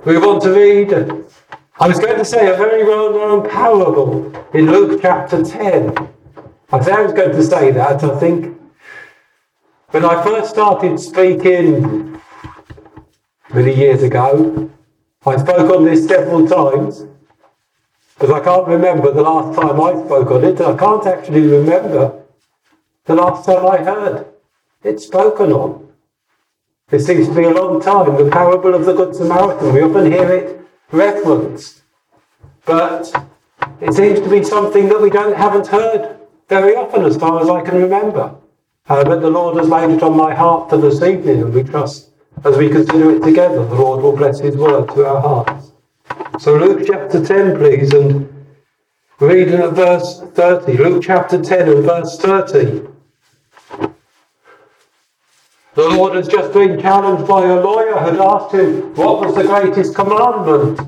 We want to read, I was going to say, a very well-known parable in Luke chapter 10. I said I was going to say that. I think when I first started speaking many years ago, I spoke on this several times, but I can't remember the last time I spoke on it. I can't actually remember the last time I heard it spoken on. It seems to be a long time, the parable of the Good Samaritan. We often hear it referenced, but it seems to be something that we haven't heard very often as far as I can remember. But the Lord has laid it on my heart for this evening, and we trust as we consider it together, the Lord will bless his word to our hearts. So Luke chapter 10, please, and reading at verse 30. Luke chapter 10 and verse 30. The Lord has just been challenged by a lawyer who had asked him what was the greatest commandment.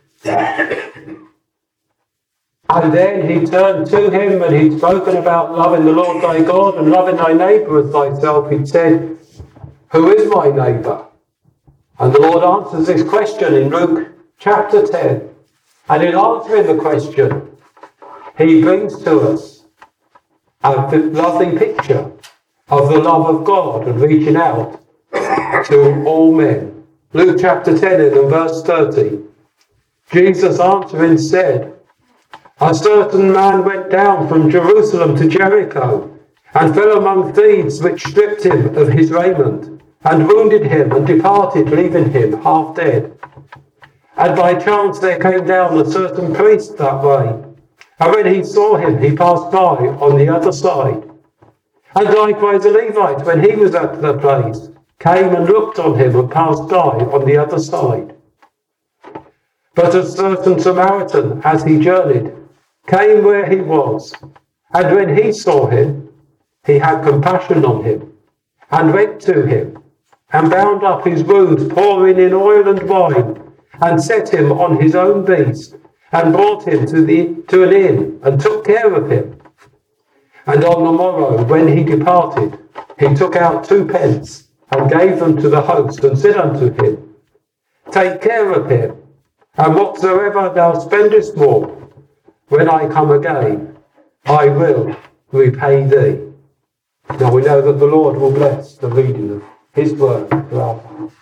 And then he turned to him and he'd spoken about loving the Lord thy God and loving thy neighbour as thyself. He'd said, who is my neighbour? And the Lord answers this question in Luke chapter 10. And in answering the question, he brings to us a lovely picture of the love of God and reaching out to all men. Luke chapter 10 and verse 30. Jesus answering said, a certain man went down from Jerusalem to Jericho and fell among thieves, which stripped him of his raiment and wounded him and departed, leaving him half dead. And by chance there came down a certain priest that way, and when he saw him, he passed by on the other side. And likewise a Levite, when he was at the place, came and looked on him and passed by on the other side. But a certain Samaritan, as he journeyed, came where he was, and when he saw him, he had compassion on him, and went to him, and bound up his wounds, pouring in oil and wine, and set him on his own beast, and brought him to an inn, and took care of him. And on the morrow, when he departed, he took out 2 pence, and gave them to the host, and said unto him, take care of him, and whatsoever thou spendest more, when I come again, I will repay thee. Now we know that the Lord will bless the reading of his word to our hearts.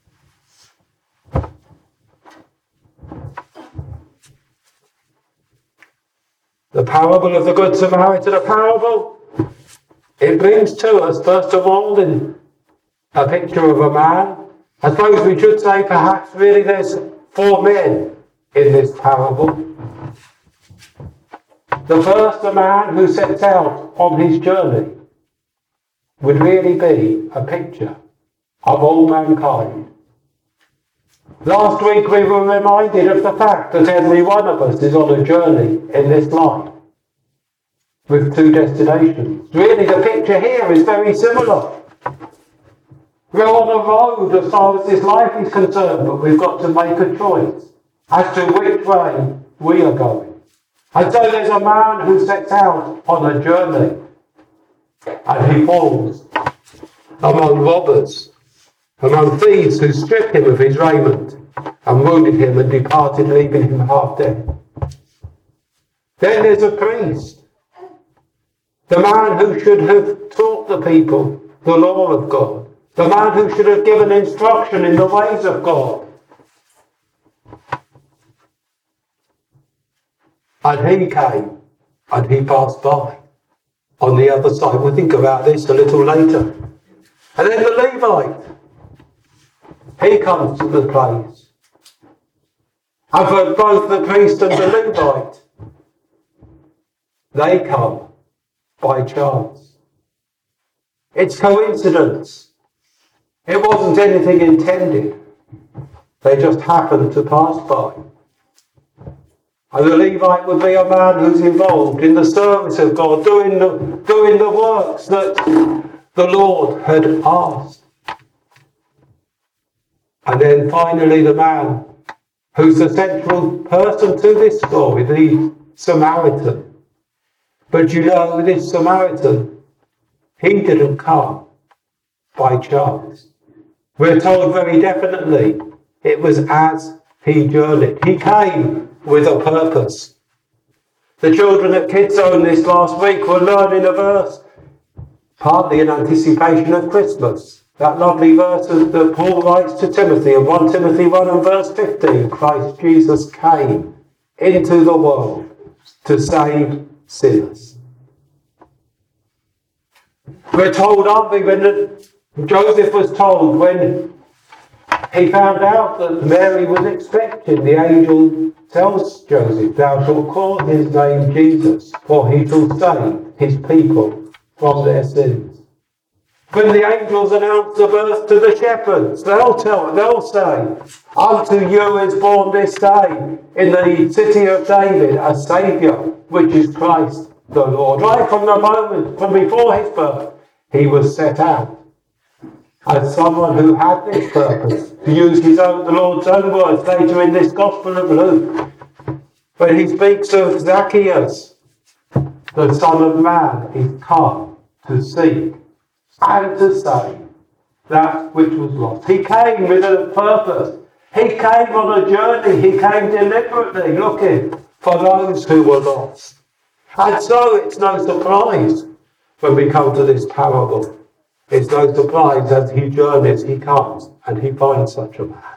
The parable of the Good Samaritan, a parable, it brings to us, first of all, in a picture of a man. I suppose we should say perhaps really there's 4 men in this parable. The first, a man who sets out on his journey, would really be a picture of all mankind. Last week we were reminded of the fact that every one of us is on a journey in this life with 2 destinations. Really the picture here is very similar. We're on a road as far as this life is concerned, but we've got to make a choice as to which way we are going. And so there's a man who sets out on a journey and he falls among robbers, among thieves who stripped him of his raiment and wounded him and departed, leaving him half dead. Then there's a priest, the man who should have taught the people the law of God, the man who should have given instruction in the ways of God. And he came and he passed by on the other side. We'll think about this a little later. And then the Levite, he comes to the place. And for both the priest and the Levite, they come by chance. It's coincidence. It wasn't anything intended. They just happened to pass by. And the Levite would be a man who's involved in the service of God, doing the works that the Lord had asked. And then finally the man who's the central person to this story, the Samaritan. But you know, this Samaritan, he didn't come by chance. We're told very definitely it was as He journeyed. He came with a purpose. The children at Kids Zone this last week were learning a verse, partly in anticipation of Christmas. That lovely verse that Paul writes to Timothy in 1 Timothy 1 and verse 15. Christ Jesus came into the world to save sinners. We're told, aren't we, when Joseph was told, when he found out that Mary was expecting, the angel tells Joseph, "Thou shalt call his name Jesus, for he shall save his people from their sins." When the angels announce the birth to the shepherds, they'll say, "Unto you is born this day in the city of David a Saviour, which is Christ the Lord." Right from the moment, from before his birth, he was set out as someone who had this purpose, to use the Lord's own words later in this Gospel of Luke, when he speaks of Zacchaeus, the Son of Man is come to seek and to save that which was lost. He came with a purpose. He came on a journey. He came deliberately looking for those who were lost. And so it's no surprise when we come to this parable. It's no surprise as he journeys, he comes and he finds such a man.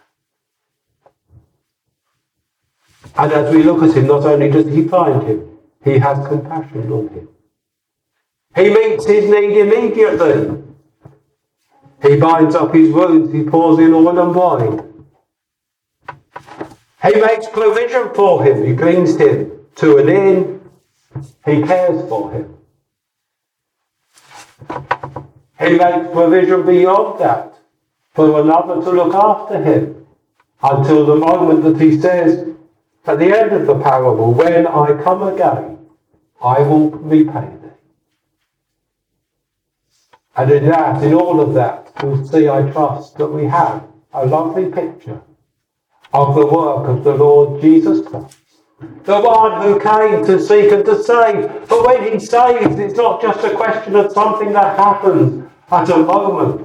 And as we look at him, not only does he find him, he has compassion on him. He meets his need immediately. He binds up his wounds, he pours in oil and wine. He makes provision for him, he brings him to an inn, he cares for him. He makes provision beyond that for another to look after him until the moment that he says at the end of the parable, "When I come again, I will repay thee." And in all of that, you'll see, I trust, that we have a lovely picture of the work of the Lord Jesus Christ. The one who came to seek and to save. But when he saves, it's not just a question of something that happens at a moment.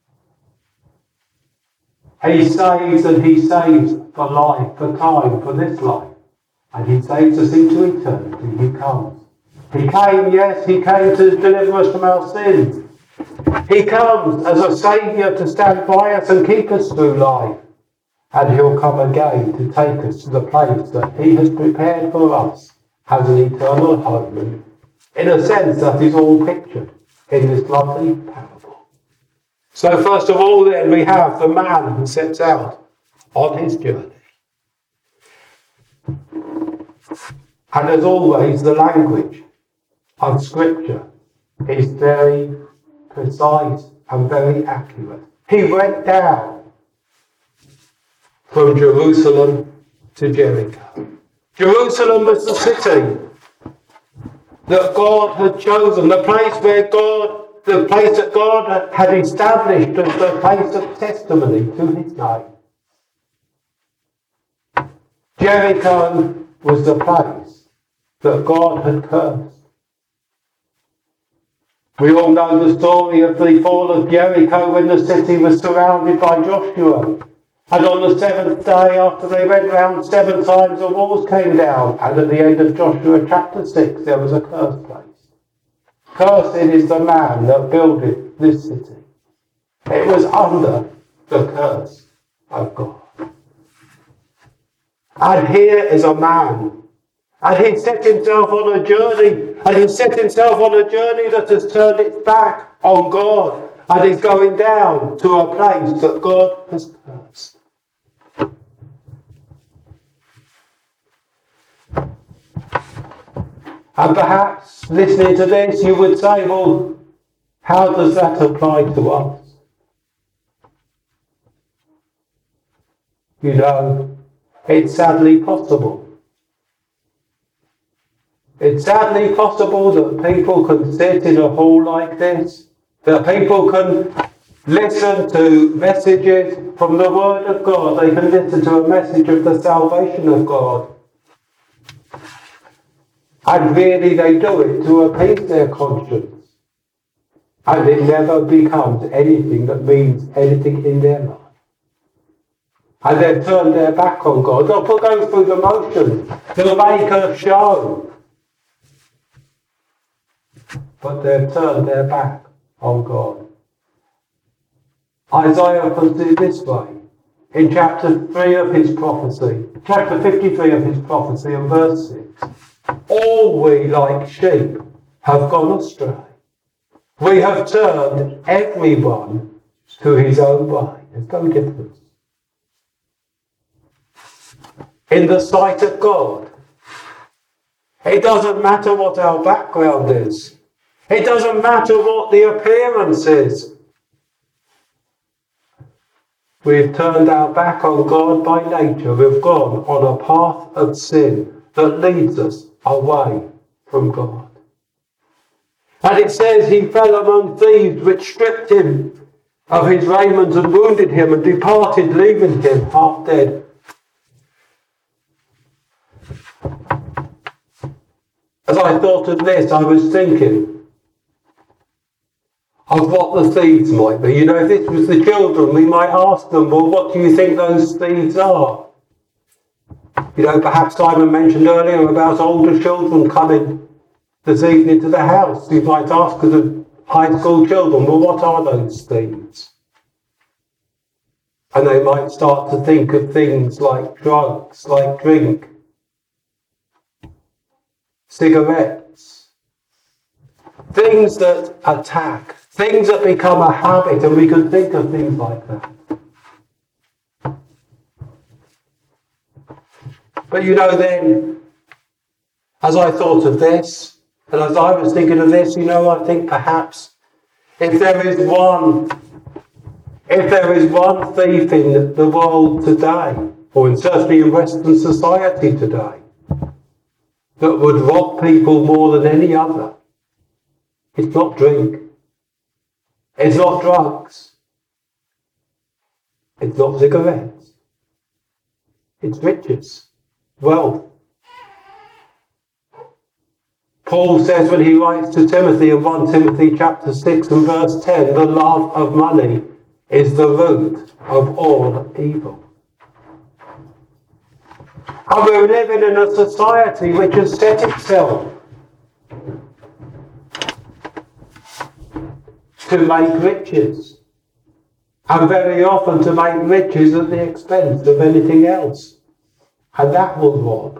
He saves, and he saves for life, for time, for this life. And he saves us into eternity. He comes. He came, yes, he came to deliver us from our sins. He comes as a Saviour to stand by us and keep us through life. And he'll come again to take us to the place that he has prepared for us as an eternal home. And in a sense, that is all pictured in this lovely parable. So first of all then, we have the man who sets out on his journey. And as always, the language of Scripture is very precise and very accurate. He went down from Jerusalem to Jericho. Jerusalem was the city that God had chosen, the place that God had established as the place of testimony to his name. Jericho was the place that God had cursed. We all know the story of the fall of Jericho when the city was surrounded by Joshua. And on the seventh day, after they went round 7 times, the walls came down. And at the end of Joshua chapter 6, there was a cursed place. Cursed is the man that builded this city. It was under the curse of God. And here is a man. And he set himself on a journey. And he set himself on a journey that has turned its back on God. And is going down to a place that God has cursed. And perhaps, listening to this, you would say, well, how does that apply to us? You know, it's sadly possible. It's sadly possible that people can sit in a hall like this, that people can listen to messages from the Word of God. They can listen to a message of the salvation of God. And really they do it to appease their conscience. And it never becomes anything that means anything in their life. and they've turned their back on God. They'll go through the motions. They'll make a show. But they've turned their back on God. Isaiah puts it this way. In chapter 3 of his prophecy, chapter 53 of his prophecy and verse 6. All we like sheep have gone astray. We have turned everyone to his own way. There's no difference. In the sight of God, it doesn't matter what our background is. It doesn't matter what the appearance is. We've turned our back on God by nature. We've gone on a path of sin that leads us away from God. And it says he fell among thieves, which stripped him of his raiment and wounded him and departed, leaving him half dead. As I thought of this, I was thinking of what the thieves might be. You know, if this was the children, we might ask them, well, what do you think those thieves are? You know, perhaps Simon mentioned earlier about older children coming this evening to the house. You might ask the high school children, well, what are those thieves? And they might start to think of things like drugs, like drink, cigarettes, things that attack, things that become a habit, and we can think of things like that. But you know, then, as I thought of this, and as I was thinking of this, you know, I think perhaps if there is one thief in the world today, or certainly in Western society today, that would rob people more than any other, it's not drink. It's not drugs. It's not cigarettes. It's riches, wealth. Paul says when he writes to Timothy in 1 Timothy chapter 6 and verse 10, the love of money is the root of all evil. And we're living in a society which has set itself to make riches, and very often to make riches at the expense of anything else, and that will rob.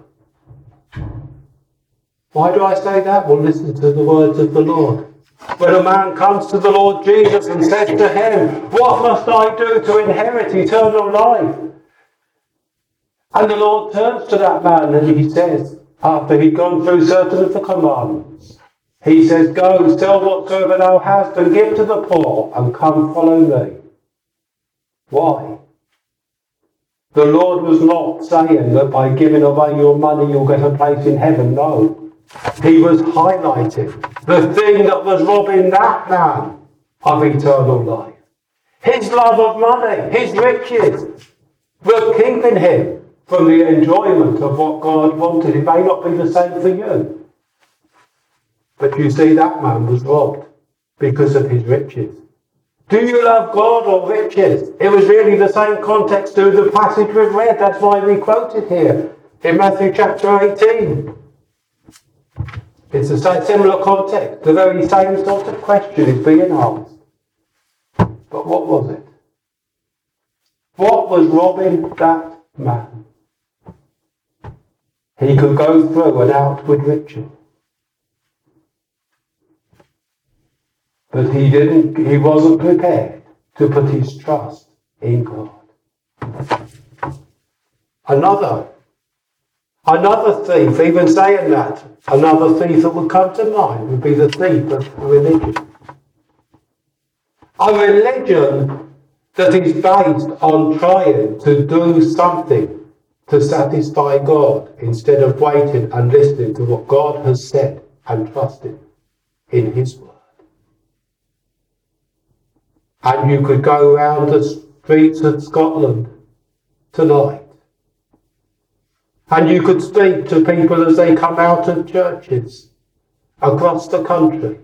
Why do I say that? Well, listen to the words of the Lord. When a man comes to the Lord Jesus and says to him, what must I do to inherit eternal life? And the Lord turns to that man and he says, after he'd gone through certain of the commandments, he says, go, sell whatsoever thou hast and give to the poor and come follow me. Why? The Lord was not saying that by giving away your money you'll get a place in heaven. No. He was highlighting the thing that was robbing that man of eternal life. His love of money, his riches, were keeping him from the enjoyment of what God wanted. It may not be the same for you. But you see, that man was robbed because of his riches. Do you love God or riches? It was really the same context to the passage we've read. That's why we quote it here in Matthew chapter 18. It's a similar context. The very same sort of question is being asked. But what was it? What was robbing that man? He could go through an outward riches. But he wasn't prepared to put his trust in God. Another thief, even saying that, another thief that would come to mind would be the thief of religion. A religion that is based on trying to do something to satisfy God instead of waiting and listening to what God has said and trusting in his word. And you could go around the streets of Scotland tonight, and you could speak to people as they come out of churches across the country.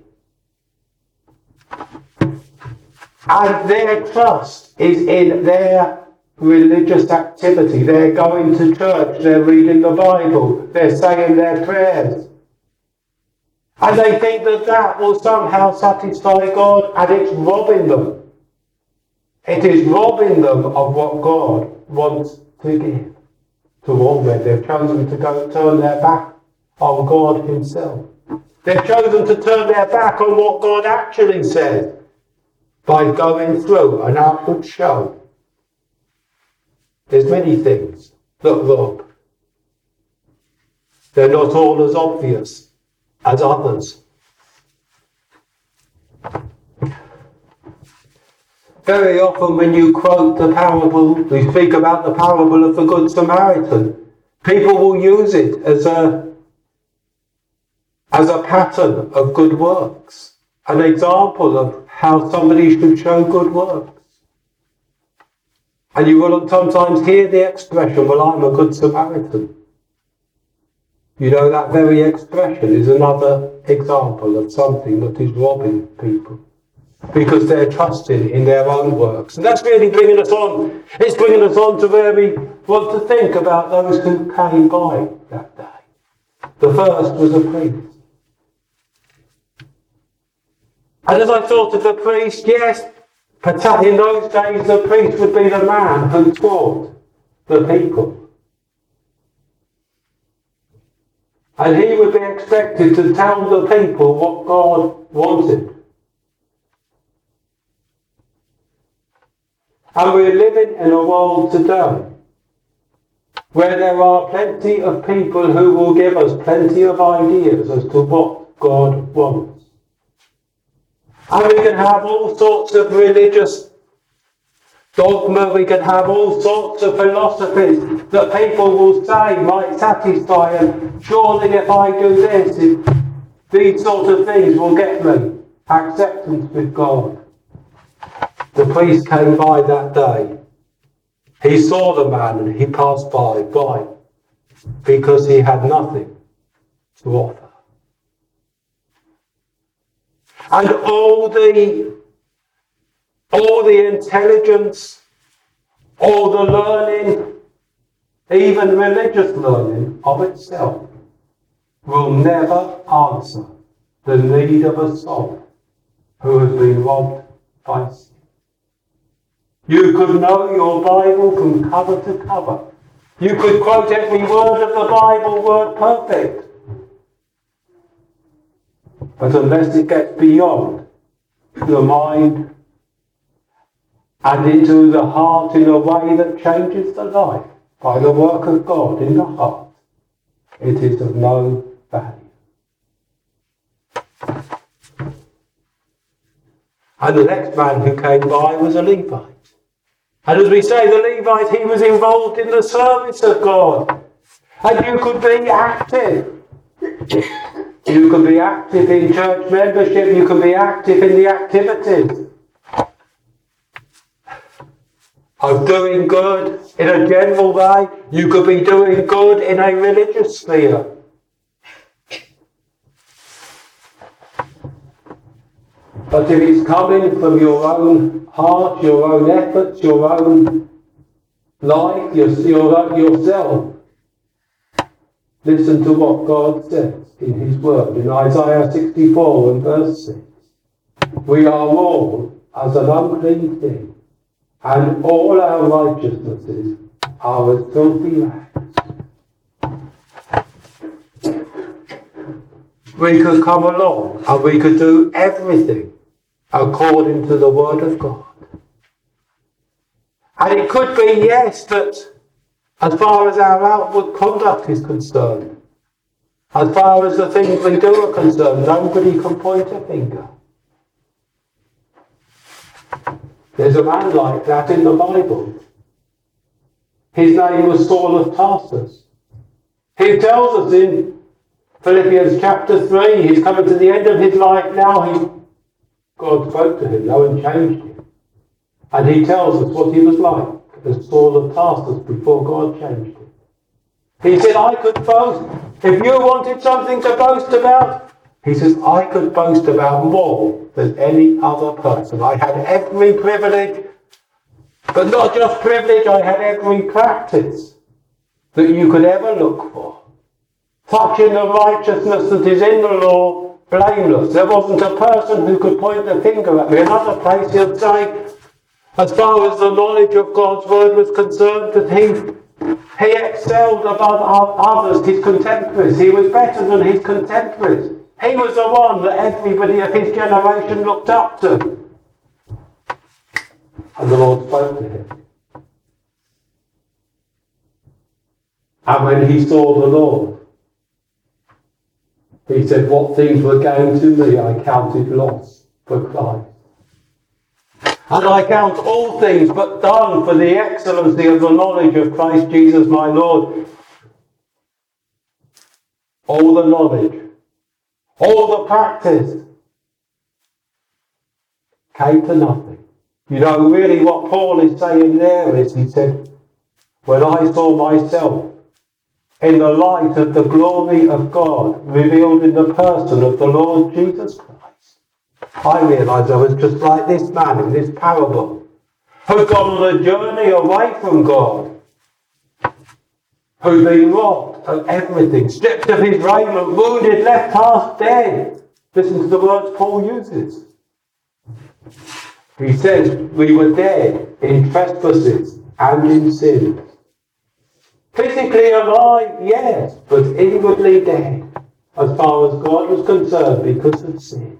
And their trust is in their religious activity. They're going to church, they're reading the Bible, they're saying their prayers. And they think that that will somehow satisfy God, and it's robbing them. It is robbing them of what God wants to give to all men. They've chosen to turn their back on God himself. They've chosen to turn their back on what God actually says by going through an outward show. There's many things that rob. They're not all as obvious as others. Very often when you quote the parable, we speak about the parable of the Good Samaritan, people will use it as a pattern of good works, an example of how somebody should show good works. And you will sometimes hear the expression, well, I'm a good Samaritan. You know, that very expression is another example of something that is robbing people, because they're trusting in their own works. And that's really bringing us on. It's bringing us on to where we want to think about those who came by that day. The first was a priest. And as I thought of the priest, yes, in those days the priest would be the man who taught the people. And he would be expected to tell the people what God wanted. And we're living in a world today where there are plenty of people who will give us plenty of ideas as to what God wants. And we can have all sorts of religious dogma, we can have all sorts of philosophies that people will say might satisfy, and surely if I do this, these sort of things will get me acceptance with God. The priest came by that day. He saw the man and he passed by. Why? Because he had nothing to offer. And all the intelligence, all the learning, even religious learning of itself, will never answer the need of a soul who has been robbed by sin. You could know your Bible from cover to cover. You could quote every word of the Bible word perfect. But unless it gets beyond the mind and into the heart in a way that changes the life by the work of God in the heart, it is of no value. And the next man who came by was a Levite. And as we say, the Levite, he was involved in the service of God. And you could be active. You can be active in church membership. You can be active in the activities of doing good in a general way. You could be doing good in a religious sphere. But if it's coming from your own heart, your own efforts, your own life, yourself, listen to what God says in his word in Isaiah 64 and verse 6. We are all as an unclean thing, and all our righteousnesses are as filthy rags. We could come along and we could do everything according to the word of God. And it could be, yes, that as far as our outward conduct is concerned, as far as the things we do are concerned, nobody can point a finger. There's a man like that in the Bible. His name was Saul of Tarsus. He tells us in Philippians chapter 3, he's coming to the end of his life now. God spoke to him, no one changed him. And he tells us what he was like as Saul of Tarsus before God changed him. He said, I could boast. If you wanted something to boast about, he says, I could boast about more than any other person. I had every privilege But not just privilege, I had every practice that you could ever look for. Touching the righteousness that is in the law, blameless. There wasn't a person who could point the finger at me. Another place he'll say, as far as the knowledge of God's word was concerned, that he excelled above others, his contemporaries. He was better than his contemporaries. He was the one that everybody of his generation looked up to. And the Lord spoke to him. And when he saw the Lord, he said, what things were gain to me, I counted loss for Christ. And I count all things but dung for the excellency of the knowledge of Christ Jesus my Lord. All the knowledge, all the practice came to nothing. You know, really what Paul is saying there is, he said, when I saw myself in the light of the glory of God revealed in the person of the Lord Jesus Christ, I realised I was just like this man in this parable, who'd gone on a journey away from God, who'd been robbed of everything, stripped of his raiment, wounded, left half dead. Listen to the words Paul uses. He says, we were dead in trespasses and in sins. Physically alive, yes, but inwardly dead, as far as God was concerned, because of sin.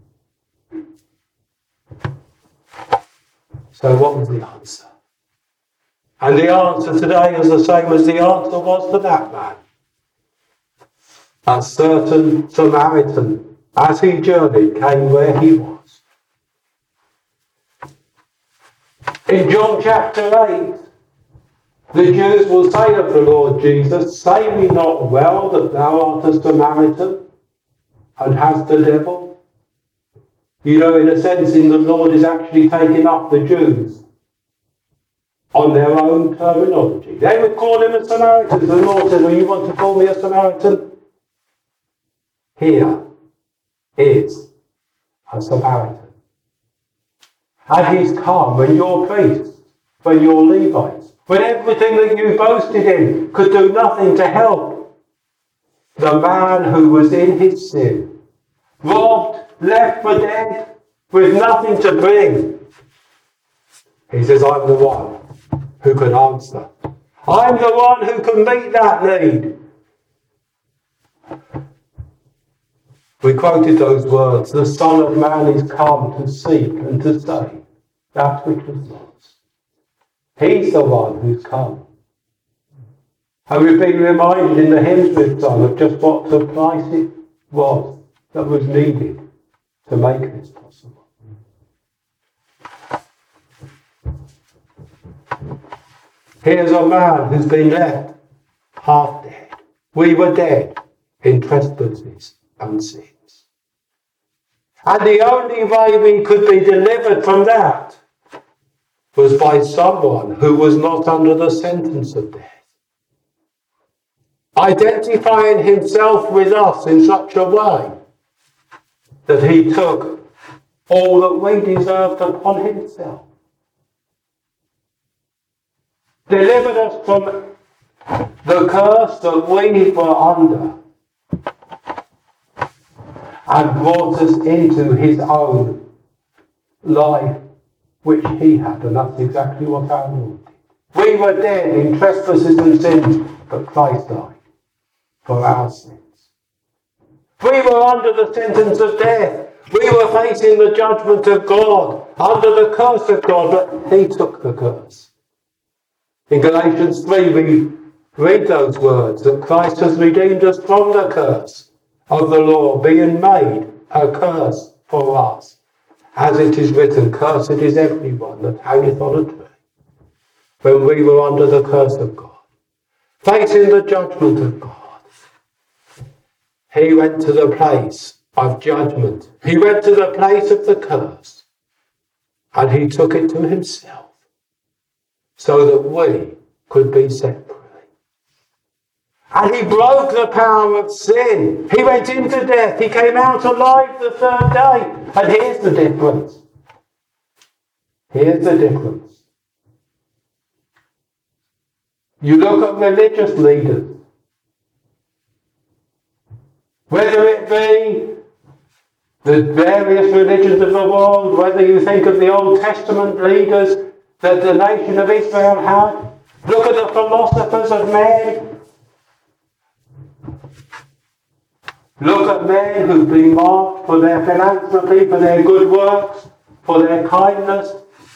So what was the answer? And the answer today is the same as the answer was to that man. A certain Samaritan, as he journeyed, came where he was. In John chapter 8, the Jews will say of the Lord Jesus, say we not well that thou art a Samaritan and hast the devil? You know, in a sense, the Lord is actually taking up the Jews on their own terminology. They would call him a Samaritan. The Lord said, well, you want to call me a Samaritan? Here is a Samaritan. And he's come when your priests, when your Levites, when everything that you boasted in could do nothing to help the man who was in his sin, robbed, left for dead, with nothing to bring. He says, I'm the one who can answer. I'm the one who can meet that need. We quoted those words, the Son of Man is come to seek and to save that which was lost. He's the one who's come. And we've been reminded in the hymns we've sung of just what the price it was that was needed to make this possible. Here's a man who's been left half dead. We were dead in trespasses and sins. And the only way we could be delivered from that was by someone who was not under the sentence of death, identifying himself with us in such a way that he took all that we deserved upon himself, delivered us from the curse that we were under, and brought us into his own life which he had, and that's exactly what our Lord did. We were dead in trespasses and sins, but Christ died for our sins. We were under the sentence of death. We were facing the judgment of God, under the curse of God, but he took the curse. In Galatians 3 we read those words, that Christ has redeemed us from the curse of the law, being made a curse for us. As it is written, cursed is everyone that hangeth on a tree. When we were under the curse of God, facing the judgment of God, he went to the place of judgment. He went to the place of the curse, and he took it to himself so that we could be set free. And he broke the power of sin. He went into death. He came out alive the third day. And here's the difference. Here's the difference. You look at religious leaders, whether it be the various religions of the world, whether you think of the Old Testament leaders that the nation of Israel had, look at the philosophers of men. Look at men who've been marked for their philanthropy, for their good works, for their kindness.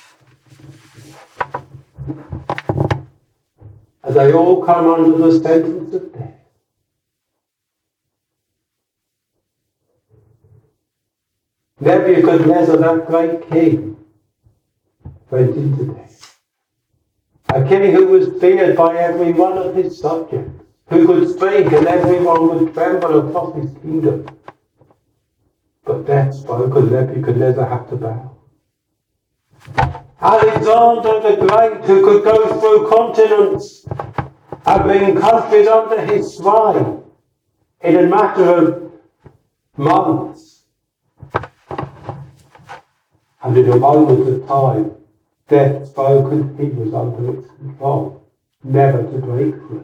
And they all come under the sentence of death. Nebuchadnezzar, that great king, went into death. A king who was feared by every one of his subjects, who could speak and everyone would tremble across his kingdom. But death spoke and Nebuchadnezzar had to bow. Alexander the Great, who could go through continents and bring countries under his sway in a matter of months. And in a moment of time, death spoke and he was under its control, never to break free.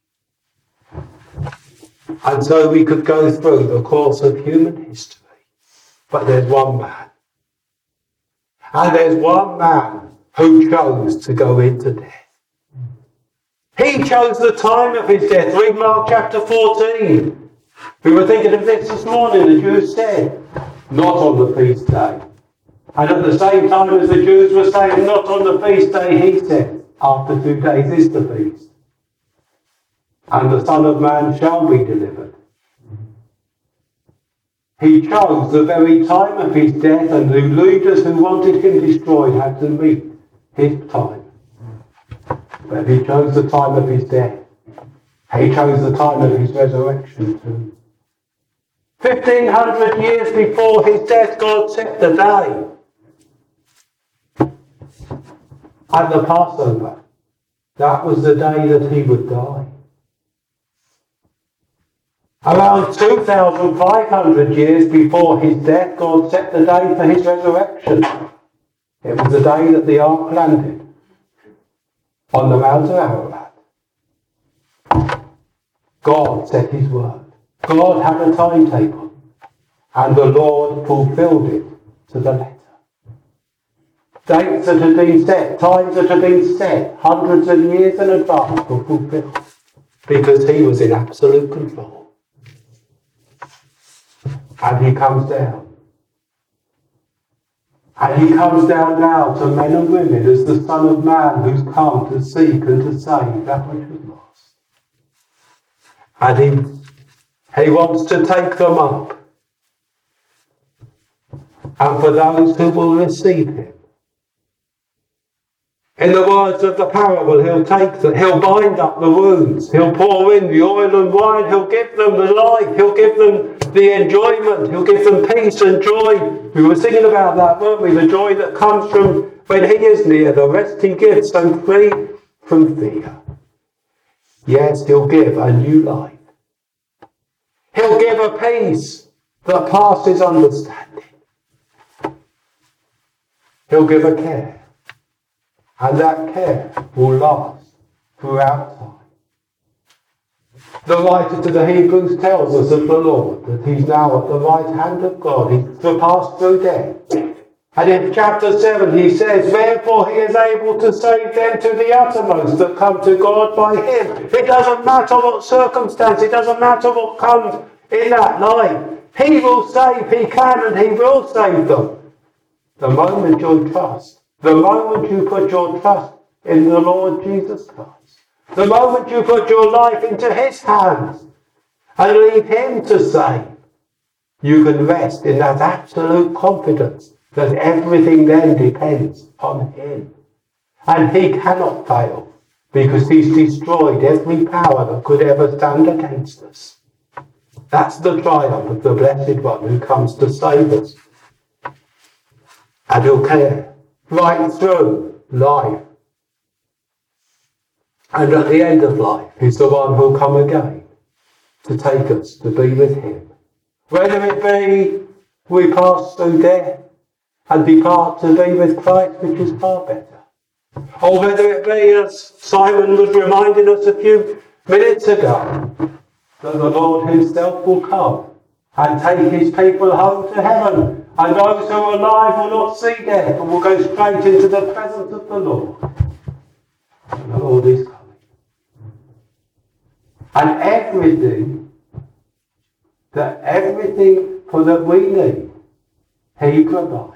And so we could go through the course of human history. But there's one man. And there's one man who chose to go into death. He chose the time of his death. Read Mark chapter 14. We were thinking of this morning. The Jews said, not on the feast day. And at the same time as the Jews were saying, not on the feast day, he said, after 2 days is the feast. And the Son of Man shall be delivered. He chose the very time of his death, and the leaders who wanted him destroyed had to meet his time. But he chose the time of his death. He chose the time of his resurrection too. 1,500 years before his death, God set the day. And the Passover, that was the day that he would die. Around 2,500 years before his death, God set the day for his resurrection. It was the day that the ark landed on the Mount of Ararat. God set his word. God had a timetable, and the Lord fulfilled it to the letter. Dates that had been set, times that had been set, hundreds of years in advance were fulfilled, because he was in absolute control. And he comes down. And he comes down now to men and women as the Son of Man who's come to seek and to save that which was lost. And he wants to take them up. And for those who will receive him, in the words of the parable, he'll bind up the wounds, he'll pour in the oil and wine, he'll give them the life, he'll give them the enjoyment, he'll give them peace and joy. We were singing about that, weren't we? The joy that comes from when he is near, the rest he gives, so free from fear. Yes, he'll give a new life. He'll give a peace that passes understanding. He'll give a care. And that care will last throughout time. The writer to the Hebrews tells us of the Lord that he's now at the right hand of God. He's passed through death. And in chapter 7 he says, therefore he is able to save them to the uttermost that come to God by him. It doesn't matter what circumstance, it doesn't matter what comes in that life. He will save, he can, and he will save them. The moment you trust, the moment you put your trust in the Lord Jesus Christ, the moment you put your life into his hands and leave him to save, you can rest in that absolute confidence that everything then depends on him. And he cannot fail because he's destroyed every power that could ever stand against us. That's the triumph of the Blessed One who comes to save us. And he'll care right through life. And at the end of life, he's the one who'll come again to take us to be with him. Whether it be we pass through death and depart to be with Christ, which is far better, Or whether it be, as Simon was reminding us a few minutes ago, that the Lord himself will come and take his people home to heaven, and those who are alive will not see death and will go straight into the presence of the Lord. And the Lord is coming. And everything that we need, he provides.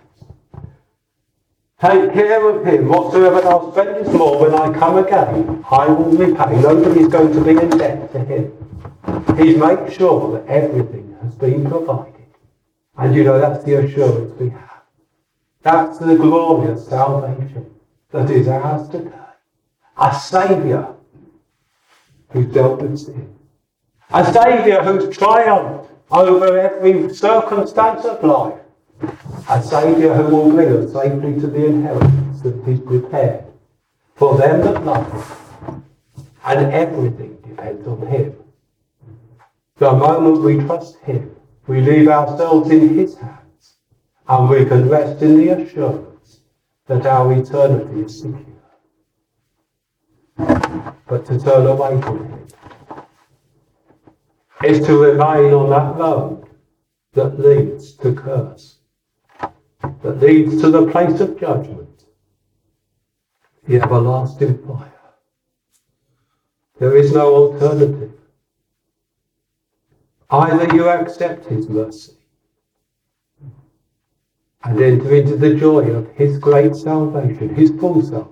Take care of him. Whatsoever thou spendest more, when I come again, I will repay. Nobody's going to be in debt to him. He's made sure that everything has been provided. And you know, that's the assurance we have. That's the glorious salvation that is ours today. A Saviour who's dealt with sin. A Saviour who's triumphed over every circumstance of life. A Saviour who will bring us safely to the inheritance that he's prepared for them that love him. And everything depends on him. The moment we trust him, we leave ourselves in his hands, and we can rest in the assurance that our eternity is secure. But to turn away from him is to remain on that road that leads to curse, that leads to the place of judgment, the everlasting fire. There is no alternative. Either you accept his mercy and enter into the joy of his great salvation, his full salvation,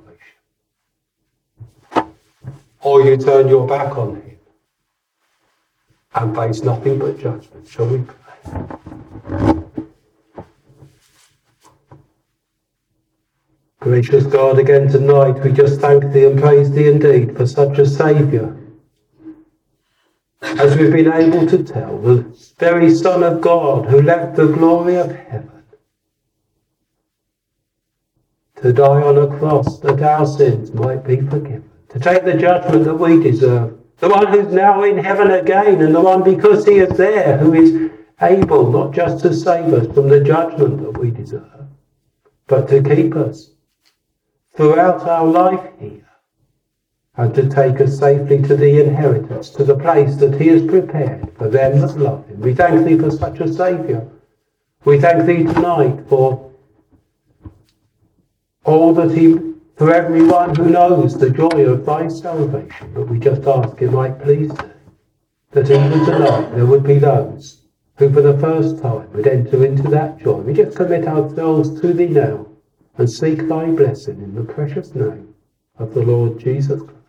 or you turn your back on him and face nothing but judgment. Shall we pray? Gracious God, again tonight we just thank thee and praise thee indeed for such a Saviour. As we've been able to tell, the very Son of God who left the glory of heaven to die on a cross that our sins might be forgiven, to take the judgment that we deserve, the one who's now in heaven again, and the one, because he is there, who is able not just to save us from the judgment that we deserve, but to keep us throughout our life here, and to take us safely to the inheritance, to the place that he has prepared for them that love him. We thank thee for such a Saviour. We thank thee tonight for all that he, for everyone who knows the joy of thy salvation. But we just ask it might please thee, that even tonight there would be those who for the first time would enter into that joy. We just commit ourselves to thee now and seek thy blessing in the precious name of the Lord Jesus Christ.